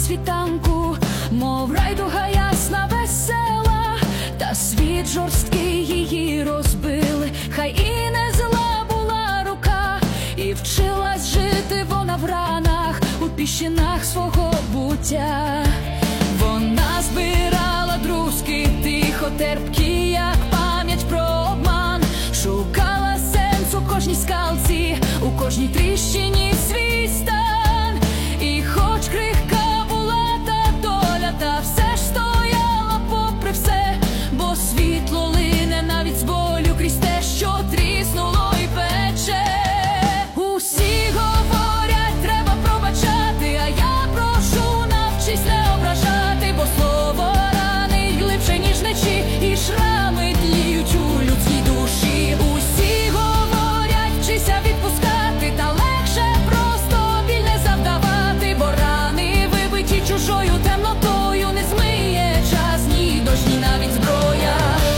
світанку, мов райдуга ясна, весела, та світ жорсткий її розбили. Хай і не зла була рука, і вчилась жити вона в ранах, у піщинах свого буття. Вона збирала друзки тихо, терпкі, як пам'ять про обман, шукала сенс у кожній скалці, у кожній тріщині свій стан. І хоч крихка була та доля, та все ж стояла попри все, бо світло лине навіть з болю крізь те, що тріснуло й пече. Усі говорять, треба пробачати, а я прошу, навчись не ображати, бо слово ранить глибше, ніж мечі, і шрами тліють у людській душі. Усі говорять, вчися відпускати, та легше просто біль не завдавати, бо рани, вибиті чужою темнотою, не змиє час, ні дощ, ні навіть зброя.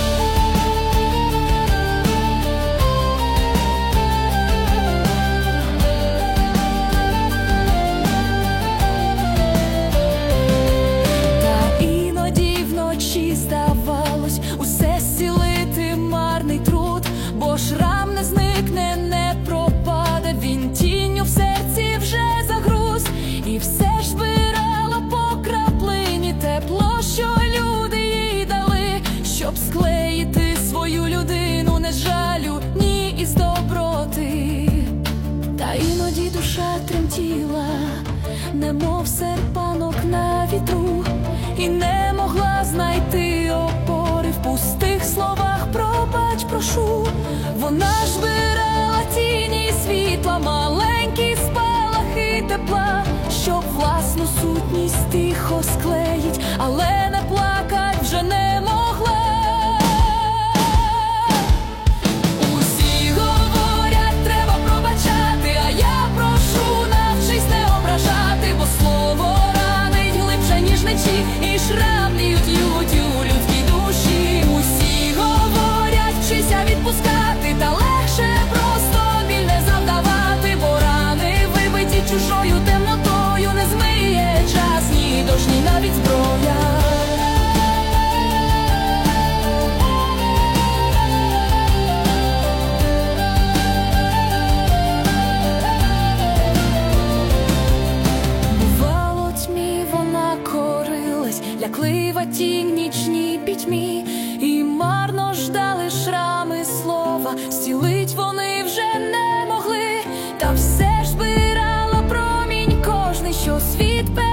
Та іноді вночі здавалось усе зцілити марний труд, бо шрам не зникне, не пропаде, він тінню в серці вже загруз. І все ж збирала по краплині тепло, що люди їй дали, щоб склеїти свою людину не з жалю, ні із доброти. Та іноді душа тремтіла, немов серпанок на вітру, і не могла знайти опори в пустих словах «пробач, прошу». Вона ж збирала тіні світла, маленькі спалахи тепла, щоб власну сутність тихо склеїть, але не плакать вже не могла. Усі говорять, треба пробачати, а я прошу, навчись не ображати, бо слово ранить глибше, ніж мечі, і шрам лють у людській душі. Усі говорять, вчися відпускати, та легше просто біль не завдавати, бо рани, вибиті чужою темнотою, не змиє час, ні дощ, ні навіть зброя. Бувало, тьмі вона корилась, ляклива тінь нічній пітьмі, і марно ждали шрами слова, зцілить вони вже не могли, та все ж збирала промінь кожний, що світ